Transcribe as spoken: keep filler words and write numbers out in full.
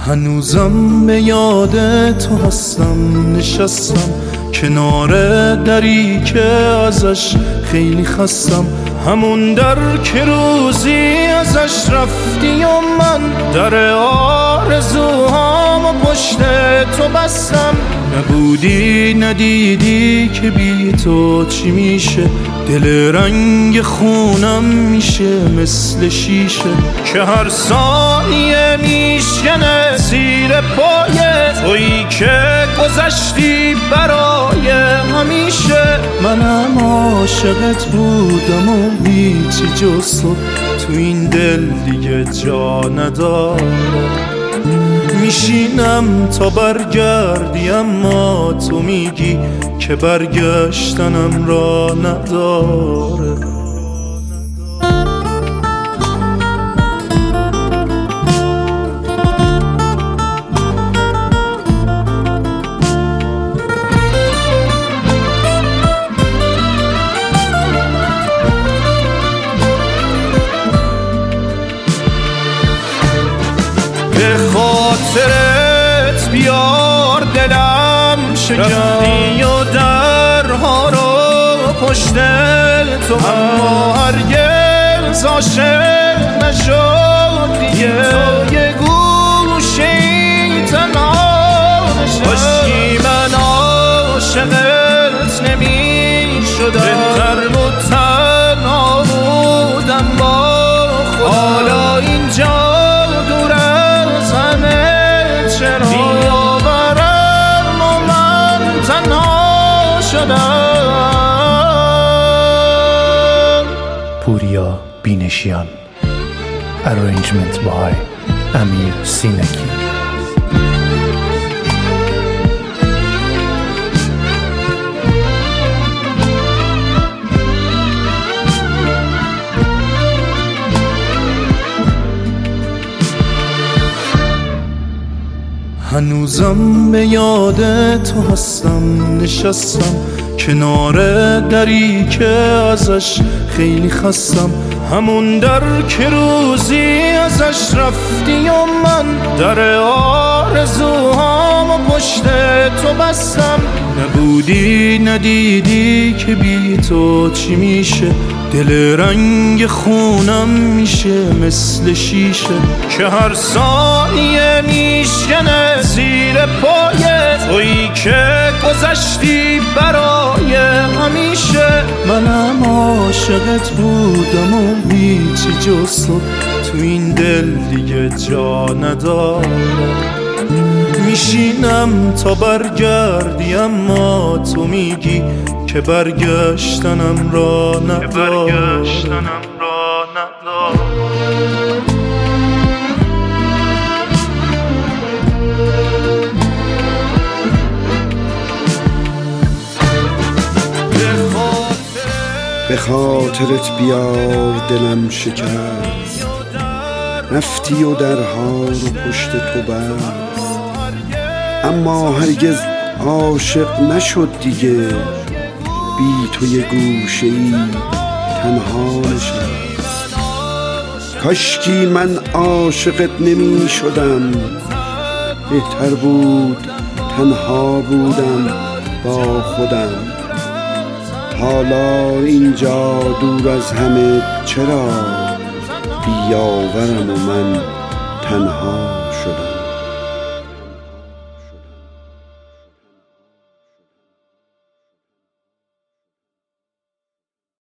هنوزم به یاد تو هستم، نشستم کنار دری که ازش خیلی خستم، همون در که روزی ازش رفتی و من در آرزوهام و پشت تو بستم. نبودی ندیدی که بی تو چی میشه، دل رنگ خونم میشه مثل شیشه که هر ثانیه میشکنه زیر پای تویی که گذشتی برای همیشه. منم عاشقت بودم و هیچی جز تو تو این دل دیگه جا نداره. میشینم تا برگردی اما تو میگی که برگشتنم را نداره. به خاطرت بیار دلم شکستی و درها رو پشت تو، اما هرگز عاشق نشد دیگه. تو یه گوشه‌ای تنها نشد، من عاشقت نمی شدم، بهتر بود تنها بودم با خودم. حالا اینجا بیاورم و من تنها شدم. پوریا بینشیان. Arrangement by امیر سینکی. هنوزم به یاد تو هستم، نشستم کنار دری که ازش خیلی خستم، همون در که روزی ازش رفتی و من در آرزوهام و پشت تو بستم. نبودی ندیدی که بی تو چی میشه، دل رنگ خونم میشه مثل شیشه که هر ثانیه میشکنه زیر پای تویی که گذشتی برای همیشه. منم عاشقت بودم و هیچی جز تو تو این دل دیگه جا نداره. میشینم تا برگردی اما تو میگی که برگشتنم را نداره. به خاطرت بیار دلم شکست، رفتی و درها رو پشت تو بست، اما هرگز عاشق نشد دیگه. بی تو یه گوشه‌ای تنها نشست، کاشکی من عاشقت نمی شدم، بهتر بود تنها بودم با خودم. حالا اینجا دور از همه چرا بیاورم و من تنها شدم.